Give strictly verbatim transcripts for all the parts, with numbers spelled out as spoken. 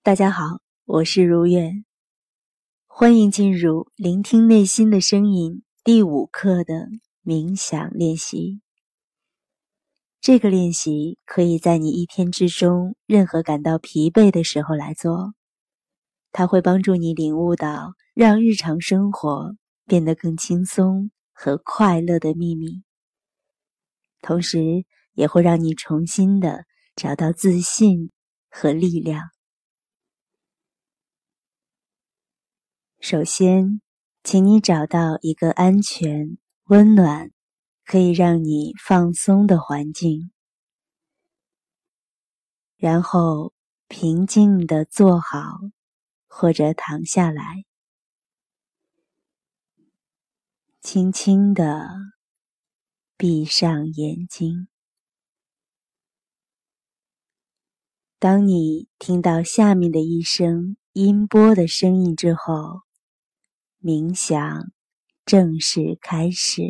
大家好，我是如愿，欢迎进入聆听内心的声音第五课的冥想练习。这个练习可以在你一天之中任何感到疲惫的时候来做，它会帮助你领悟到让日常生活变得更轻松和快乐的秘密，同时也会让你重新的找到自信和力量。首先，请你找到一个安全、温暖，可以让你放松的环境，然后平静地坐好或者躺下来，轻轻地闭上眼睛。当你听到下面的一声音波的声音之后，冥想正式开始。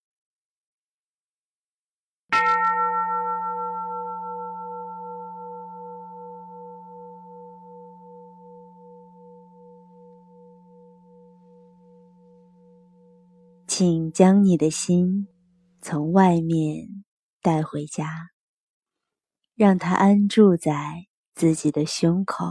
请将你的心从外面带回家，让它安住在自己的胸口。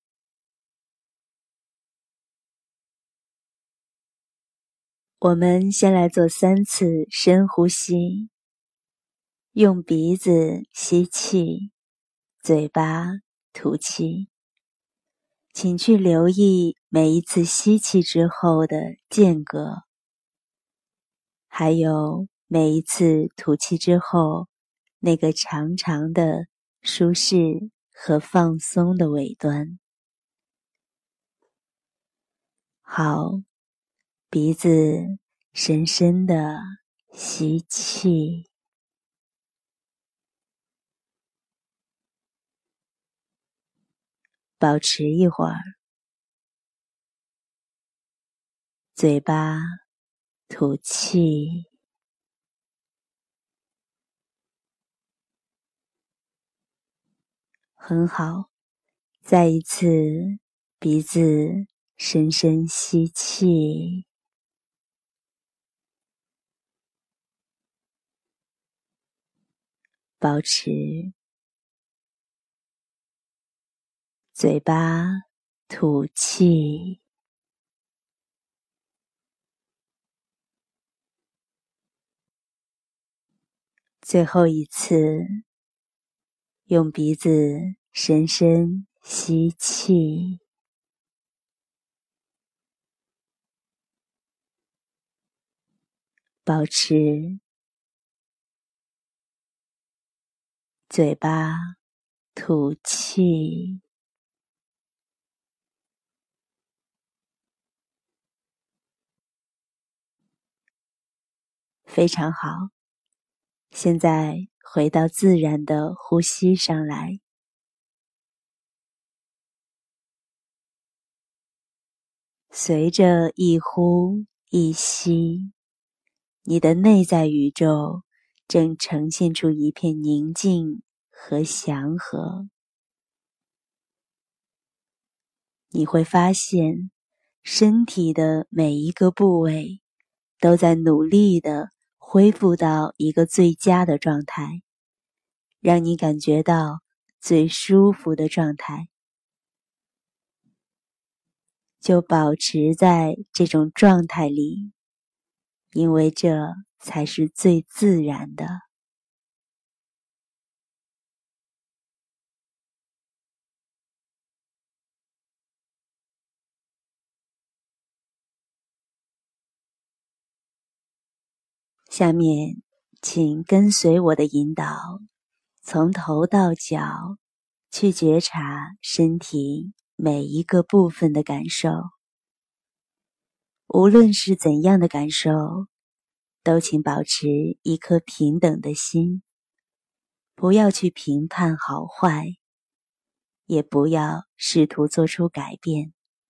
我们先来做三次深呼吸，用鼻子吸气，嘴巴吐气。请去留意每一次吸气之后的间隔，还有每一次吐气之后那个长长的舒适和放松的尾端。好，鼻子深深地吸气，保持一会儿，嘴巴吐气，很好，再一次鼻子深深吸气，保持，嘴巴吐气，最后一次用鼻子深深吸气，保持，嘴巴吐气，非常好。现在回到自然的呼吸上来，随着一呼一吸，你的内在宇宙正呈现出一片宁静和祥和。你会发现，身体的每一个部位都在努力地恢复到一个最佳的状态，让你感觉到最舒服的状态。就保持在这种状态里，因为这才是最自然的。下面，请跟随我的引导，从头到脚去觉察身体每一个部分的感受。无论是怎样的感受，都请保持一颗平等的心，不要去评判好坏，也不要试图做出改变，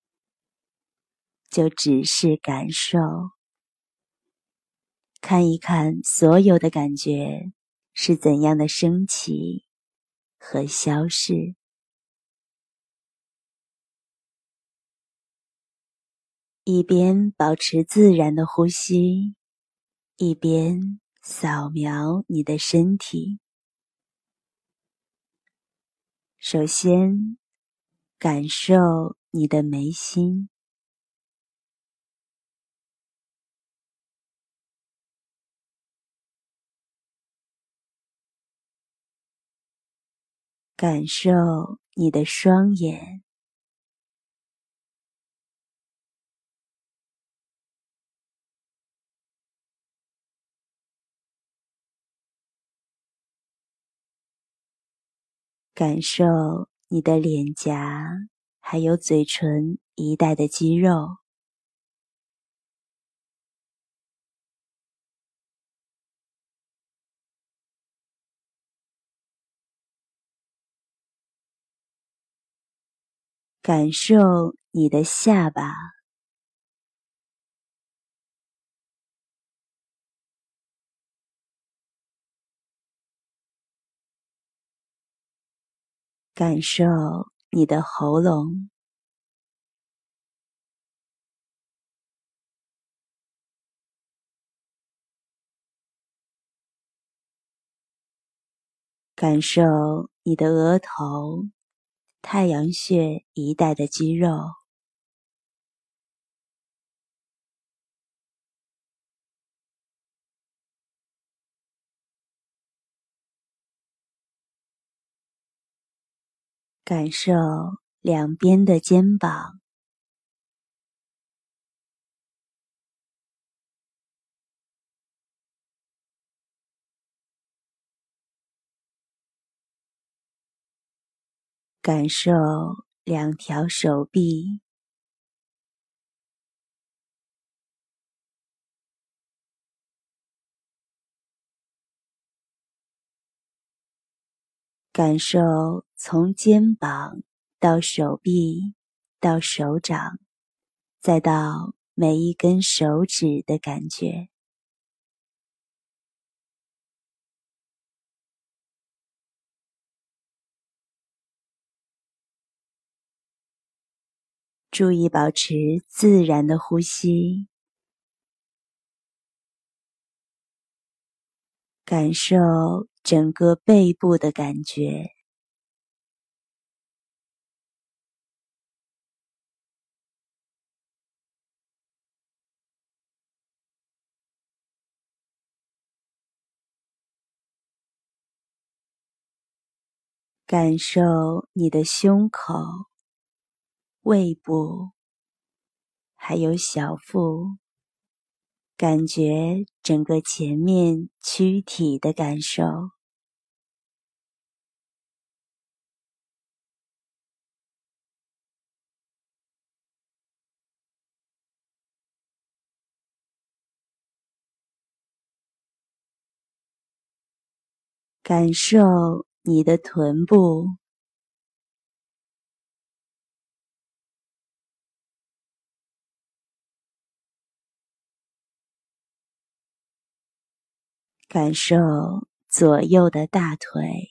就只是感受。看一看所有的感觉是怎样的升起和消逝。 一边保持自然的呼吸，一边扫描你的身体。首先，感受你的眉心，感受你的双眼，感受你的脸颊，还有嘴唇一带的肌肉，感受你的下巴，感受你的喉咙，感受你的额头、太阳穴一带的肌肉，感受两边的肩膀，感受两条手臂，感受从肩膀到手臂，到手掌，再到每一根手指的感觉。注意保持自然的呼吸，感受整个背部的感觉，感受你的胸口、胃部，还有小腹，感觉整个前面躯体的感受。感受你的臀部，感受左右的大腿，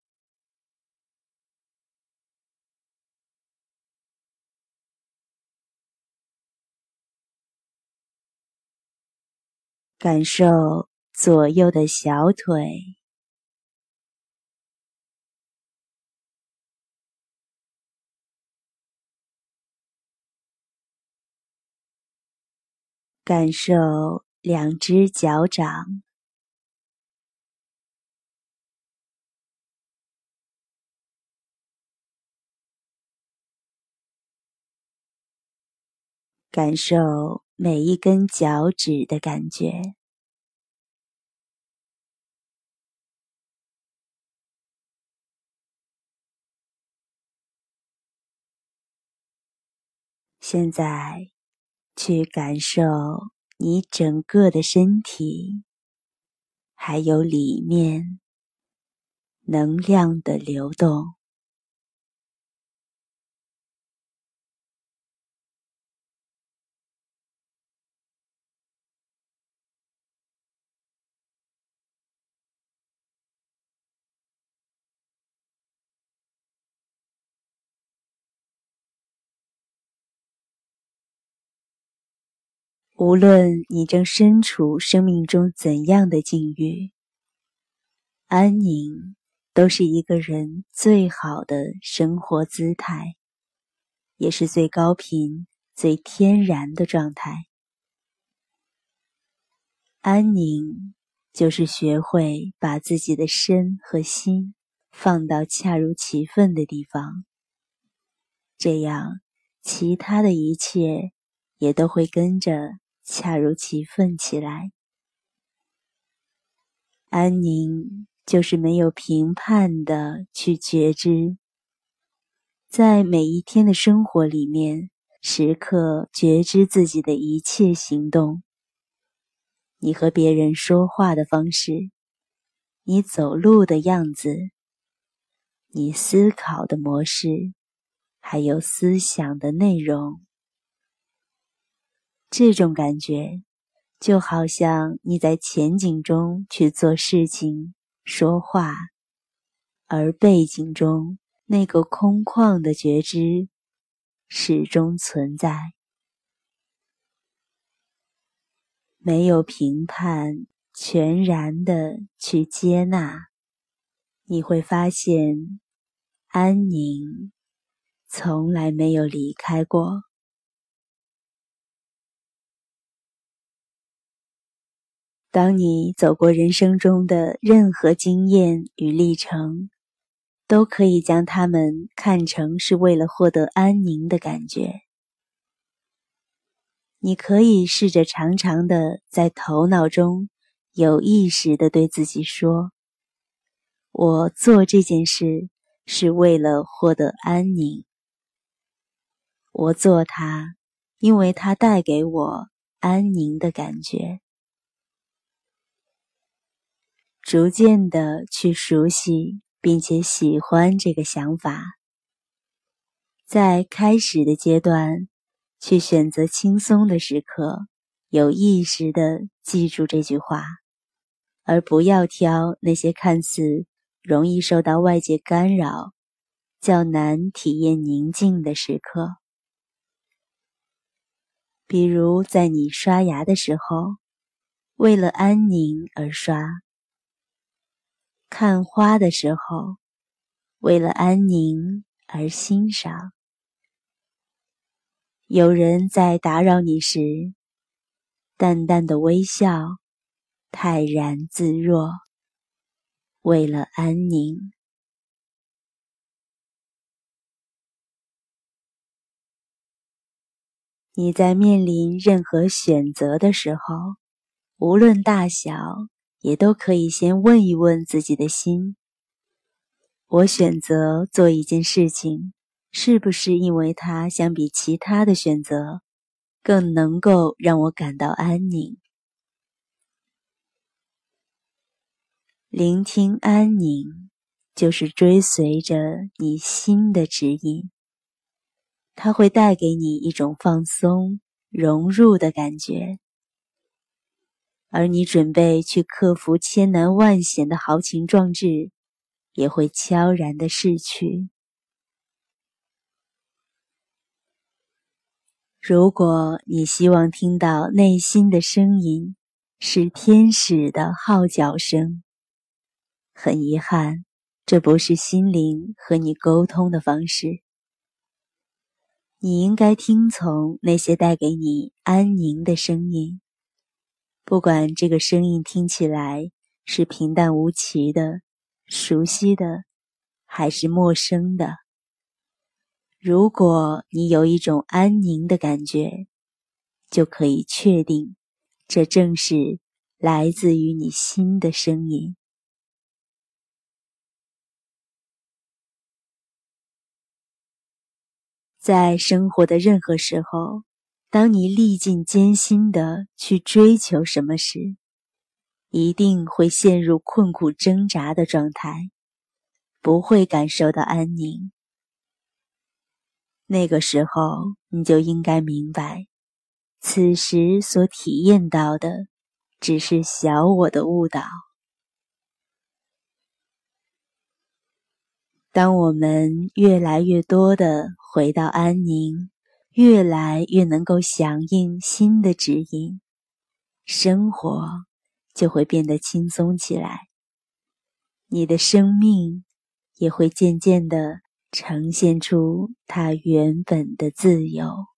感受左右的小腿，感受两只脚掌，感受每一根脚趾的感觉。现在去感受你整个的身体，还有里面能量的流动。 无论你正身处生命中怎样的境遇，安宁都是一个人最好的生活姿态，也是最高频、最天然的状态。安宁就是学会把自己的身和心放到恰如其分的地方，这样其他的一切也都会跟着恰如其分起来。安宁就是没有评判的去觉知，在每一天的生活里面，时刻觉知自己的一切行动，你和别人说话的方式，你走路的样子，你思考的模式，还有思想的内容。这种感觉就好像你在前景中去做事情、说话，而背景中那个空旷的觉知始终存在。没有评判，全然的去接纳，你会发现安宁从来没有离开过。当你走过人生中的任何经验与历程，都可以将它们看成是为了获得安宁的感觉。你可以试着常常的在头脑中有意识地对自己说，我做这件事是为了获得安宁。我做它，因为它带给我安宁的感觉。逐渐地去熟悉并且喜欢这个想法。在开始的阶段，去选择轻松的时刻，有意识地记住这句话，而不要挑那些看似容易受到外界干扰、较难体验宁静的时刻。比如在你刷牙的时候，为了安宁而刷；看花的时候，为了安宁而欣赏；有人在打扰你时，淡淡的微笑，泰然自若，为了安宁。你在面临任何选择的时候，无论大小，也都可以先问一问自己的心，我选择做一件事情，是不是因为它相比其他的选择，更能够让我感到安宁？聆听安宁，就是追随着你心的指引，它会带给你一种放松、融入的感觉，而你准备去克服千难万险的豪情壮志，也会悄然地逝去。如果你希望听到内心的声音，是天使的号角声，很遗憾，这不是心灵和你沟通的方式。你应该听从那些带给你安宁的声音，不管这个声音听起来是平淡无奇的、熟悉的，还是陌生的。如果你有一种安宁的感觉，就可以确定，这正是来自于你心的声音。在生活的任何时候，当你历尽艰辛地去追求什么时，一定会陷入困苦挣扎的状态，不会感受到安宁。那个时候，你就应该明白，此时所体验到的，只是小我的误导。当我们越来越多地回到安宁， 越来越能够响应心的指引，生活就会变得轻松起来，你的生命也会渐渐地呈现出它原本的自由。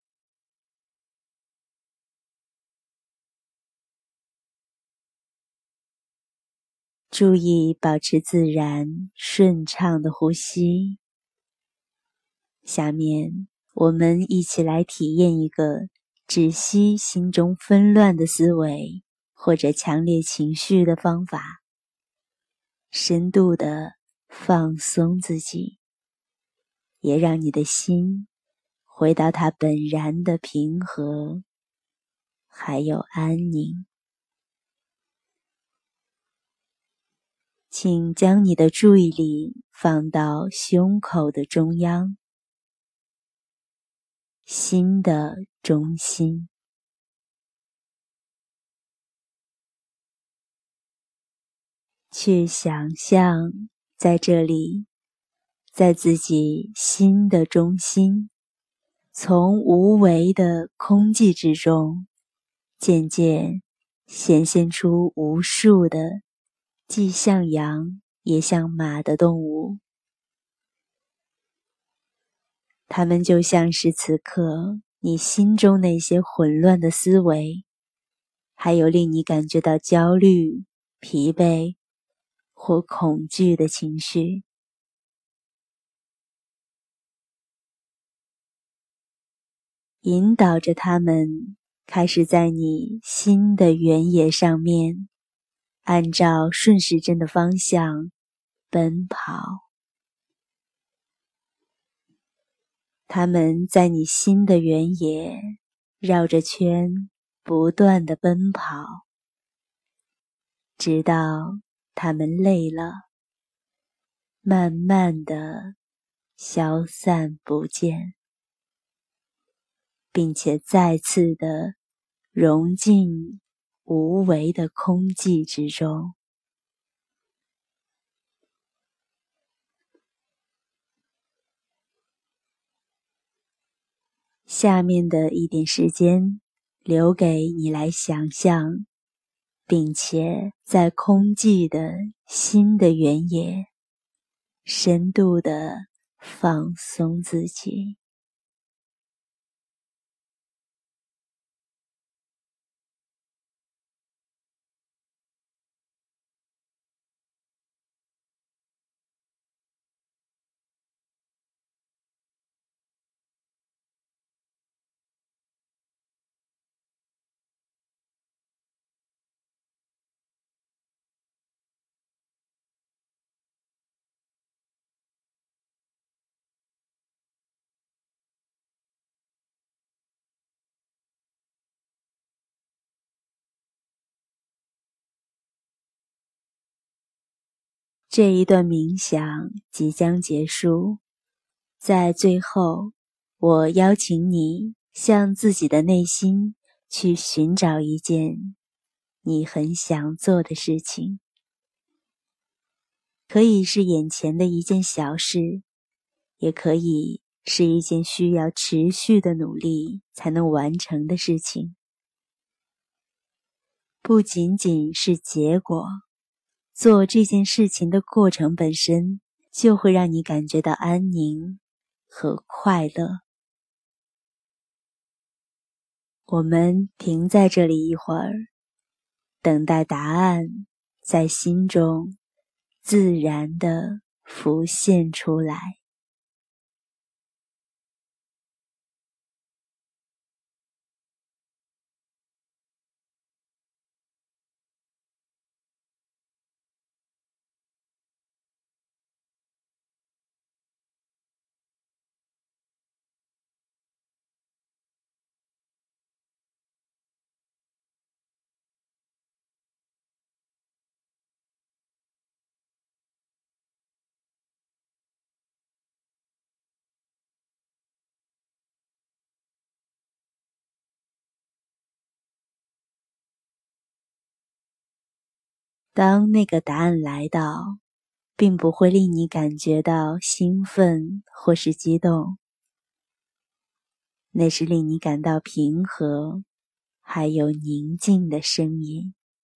注意保持自然顺畅的呼吸。下面我们一起来体验一个止息心中纷乱的思维或者强烈情绪的方法。深度地放松自己，也让你的心回到它本然的平和还有安宁。请将你的注意力放到胸口的中央，心的中心。去想象在这里，在自己心的中心，从无为的空寂之中，渐渐显现出无数的既像羊也像马的动物。它们就像是此刻你心中那些混乱的思维，还有令你感觉到焦虑、疲惫或恐惧的情绪。引导着它们开始在你心的原野上面，按照顺时针的方向奔跑。它们在你心的原野绕着圈不断地奔跑，直到它们累了，慢慢地消散不见，并且再次地融进无为的空寂之中。下面的一点时间留给你来想象，并且在空寂的心的原野深度地放松自己。这一段冥想即将结束，在最后，我邀请你向自己的内心去寻找一件你很想做的事情，可以是眼前的一件小事，也可以是一件需要持续的努力才能完成的事情。不仅仅是结果，做这件事情的过程本身就会让你感觉到安宁和快乐。我们停在这里一会儿，等待答案在心中自然地浮现出来。当那个答案来到，并不会令你感觉到兴奋或是激动， 那是令你感到平和还有宁静的声音。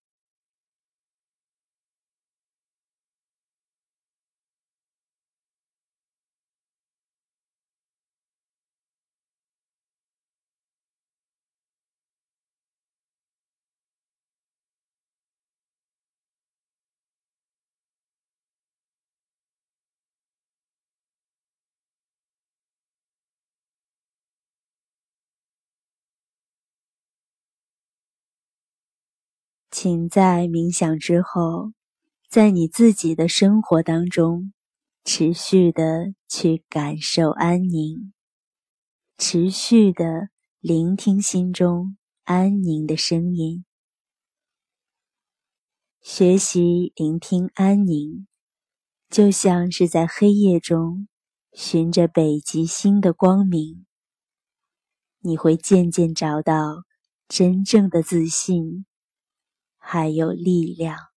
请在冥想之后，在你自己的生活当中，持续地去感受安宁，持续地聆听心中安宁的声音。学习聆听安宁，就像是在黑夜中循着北极星的光明，你会渐渐找到真正的自信，还有力量。